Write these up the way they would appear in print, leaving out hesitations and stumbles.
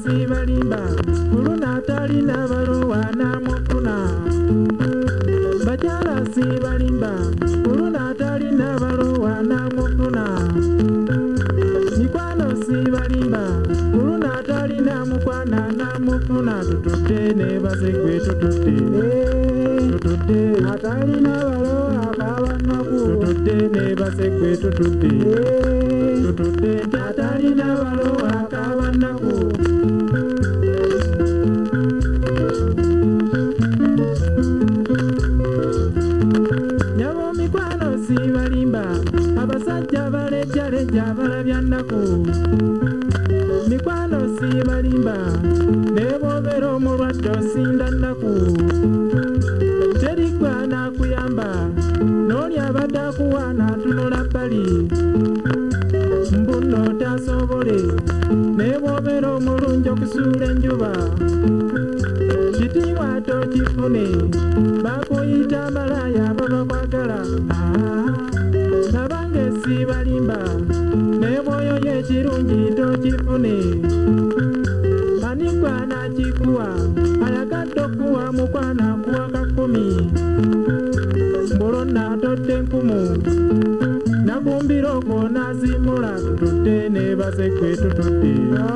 sibalimba kuluna talina balowa namufuna bakyala sibalimba kuluna talina balowa namufuna mikwano sibalimba kuluna talina mukwana namufuna tutudde ne bazegwe tutudde atalina balowa akabanaku tutudde ne bazegwe tutudde atalina balowa akabanaku nyabo mikwano sibalimba abasajja balejjaleja balabyannaku mikwano sibalimba nebobera omulwadde osinda nnaku terigwa nakuyamba n'oli abadde akuwaana atunula bbali mbuno tasobole nebobera omulungi okusuula enjuba kitiibwa tokifune bakuyita malaya babakwagala nabange sibalimba nebwoyo yekirungi tokifune anigwa nakikuwa ayagadde okuwa mukwana kuwa kakumi mbulonna todde nkumu nakumbira okwo nazimula tutudde nebazekwe tutudde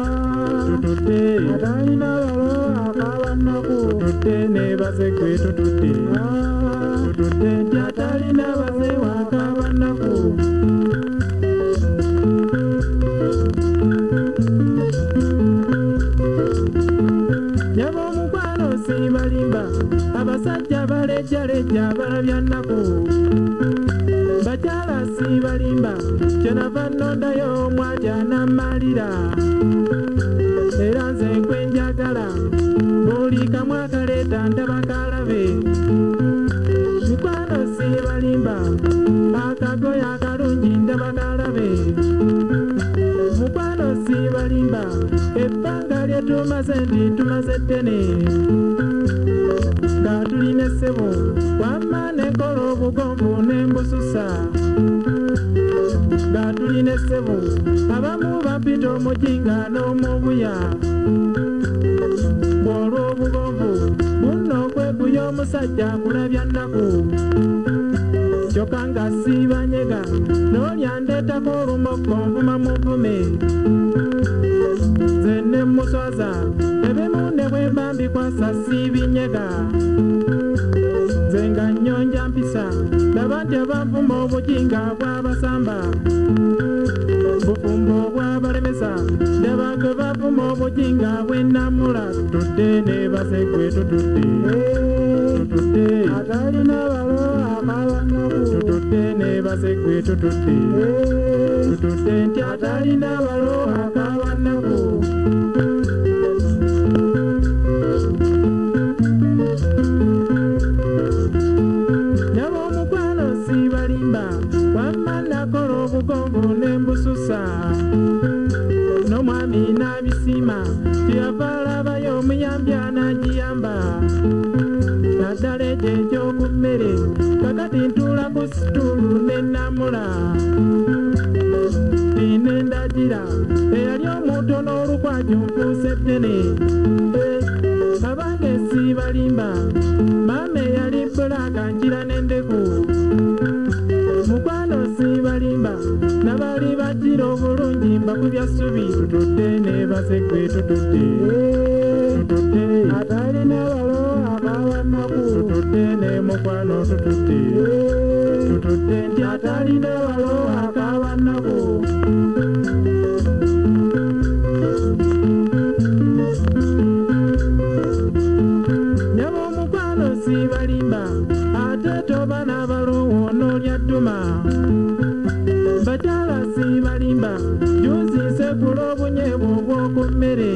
atalina balo akabanaku tutudde nebazekwe tutudde nti atalina bazewa akabanaku nyabo omukwano sibalimba abasajja balejjaleja balabyannaku bakyala sibalimba kyenava nnondayo omwati anammalira era nze nkwenjagala buli kamu akaleeta ndaba kalabe mikwano sibalimba akagoya akalungi ndaba kalabe mukwano sibalimba ebbanga lyetumaze ndi tumaze ddene nga tulina essebo wamma nekola obugonvu nembususa nga tulina essebo abamu bampita omujinga n'omubuya bw'olw'obugonvu bunno okweguya omusajja kulabya nnaku kyokka nga siibanyega n'olya ndeetako olumokko nvuma muvume nze ne muswaza ebimu ne bwe mba mbikwasa siibinyega nze nga nnyonja mpisa laba nti abanvuma obujinga bw'abasamba bufumbo bw'abalemesa ndaba ge bavuma obujinga bw'ennamula tutudde ne bazegwe tutudde atalina balo akabanaku tutudde ne bazegwe tutudde nti atalina balo akabanaku nyabo omukwano sibalimba wamma nakola obugonvu nembususa n'omwami n'abisima kyeyava alabayo omuyambi anagiyamba naddala egyo ekyoku mmere kakati ntuula ku situulu nenamula nendagira eyali omuto n'olukwaju nfuuse ddene abange sibalimba maama eyali bbulaaka njira n'endeku mukwano sibalimba nabali bagira obulungi mbakubya ssubi tutudde ne bazegwe tutudde atalina balo akabanaku tutudde ne mukwano tutudde nti atalina balo akabanaku nyabo omukwano sibalimba ate toba n'abalowo n'olya dduma bakyala sibalimba juzi nsekula obunyeebwa obw'oku mmere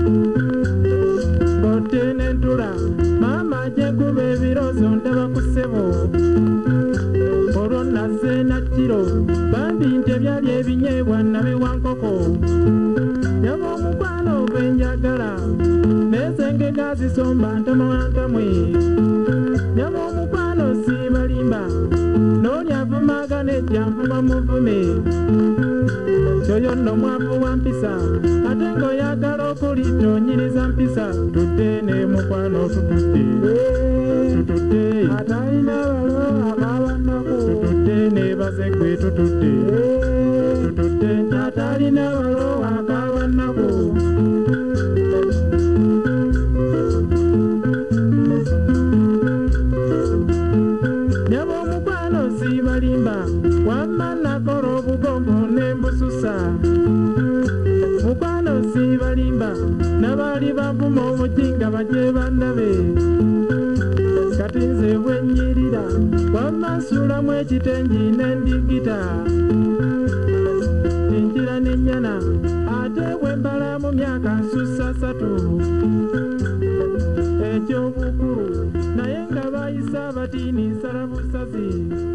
botte n'entula maama gyenkuba ebirozo ndaba ku ssebo olwo nasse na kiro bambi nti ebyali ebinyeebwa nabiwa nkoko nyaba omukwano gwenjagala n'ensengeka zisomba ntamantamwe nyaba omukwano sibalimba n'oli avumagana ejja nvuma muvume kyo oyo nno mwavu wa mpisa ate ng'oyagala okulitoonyiriza mpisa tudde ne mukwano tutudde atalina balo akabannaku tutudde ne bazegwe tutudde atalina balo akabannaku nyabo omukwano sibalimba wamma nakola obugombo n'embususa mukwano sibalimba nabaali bavuma omujinga bajye bandabe kati nze bwennyirira wamma nsulamu ekitengi n'endigita enjira n'ennyana ate bwe mbala mu myaka nsussa 3 ekyobukulu naye nga bayisa abatiini nsala busazi